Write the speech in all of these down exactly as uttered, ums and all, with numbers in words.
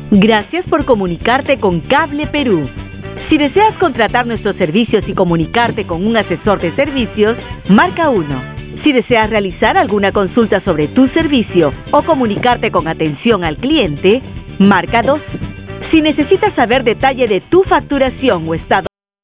Gracias por comunicarte con Cable Perú. Si deseas contratar nuestros servicios y comunicarte con un asesor de servicios, marca uno. Si deseas realizar alguna consulta sobre tu servicio o comunicarte con atención al cliente, marca dos. Si necesitas saber detalle de tu facturación o estado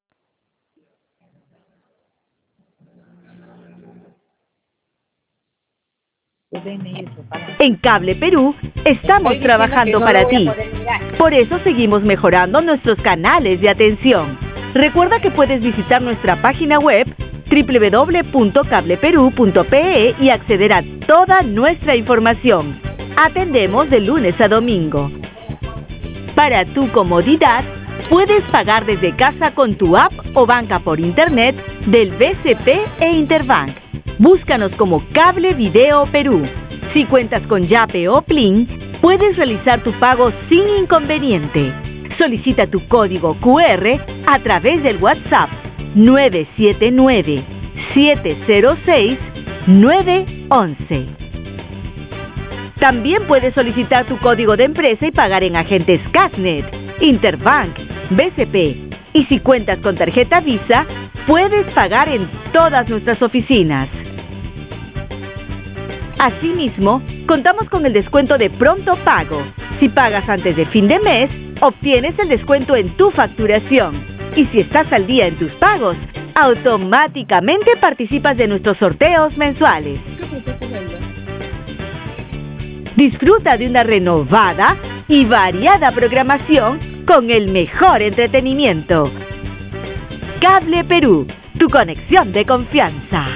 en Cable Perú, estamos trabajando para ti. Por eso seguimos mejorando nuestros canales de atención. Recuerda que puedes visitar nuestra página web doble u doble u doble u punto cable perú punto pe e y acceder a toda nuestra información. Atendemos de lunes a domingo. Para tu comodidad, puedes pagar desde casa con tu app o banca por internet del B C P e Interbank. Búscanos como Cable Video Perú. Si cuentas con Yape o Plin, puedes realizar tu pago sin inconveniente. Solicita tu código cu erre a través del WhatsApp nueve siete nueve, siete cero seis, nueve once. También puedes solicitar tu código de empresa y pagar en agentes Casnet, Interbank, B C P. Y si cuentas con tarjeta Visa, puedes pagar en todas nuestras oficinas. Asimismo, contamos con el descuento de pronto pago. Si pagas antes de fin de mes, obtienes el descuento en tu facturación. Y si estás al día en tus pagos, automáticamente participas de nuestros sorteos mensuales. Disfruta de una renovada y variada programación con el mejor entretenimiento. Cable Perú, tu conexión de confianza.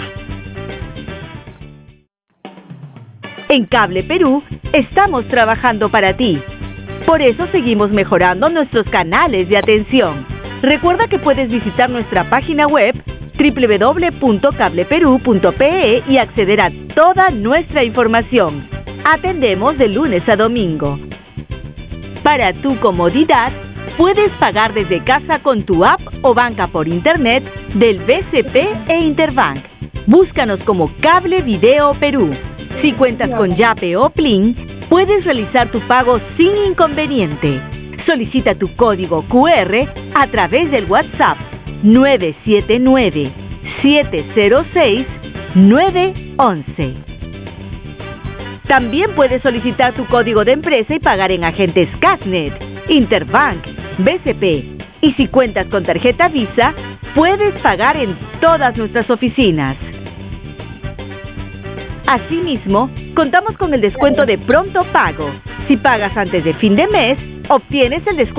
En Cable Perú, estamos trabajando para ti. Por eso seguimos mejorando nuestros canales de atención. Recuerda que puedes visitar nuestra página web doble u doble u doble u punto cable perú punto pe e y acceder a toda nuestra información. Atendemos de lunes a domingo. Para tu comodidad, puedes pagar desde casa con tu app o banca por internet del B C P e Interbank. Búscanos como Cable Video Perú. Si cuentas con Yape o Plin, puedes realizar tu pago sin inconveniente. Solicita tu código cu erre a través del WhatsApp nueve siete nueve, siete cero seis, nueve once. También puedes solicitar tu código de empresa y pagar en agentes Casnet, Interbank, B C P. Y si cuentas con tarjeta Visa, puedes pagar en todas nuestras oficinas. Asimismo, contamos con el descuento de pronto pago. Si pagas antes de fin de mes, obtienes el descuento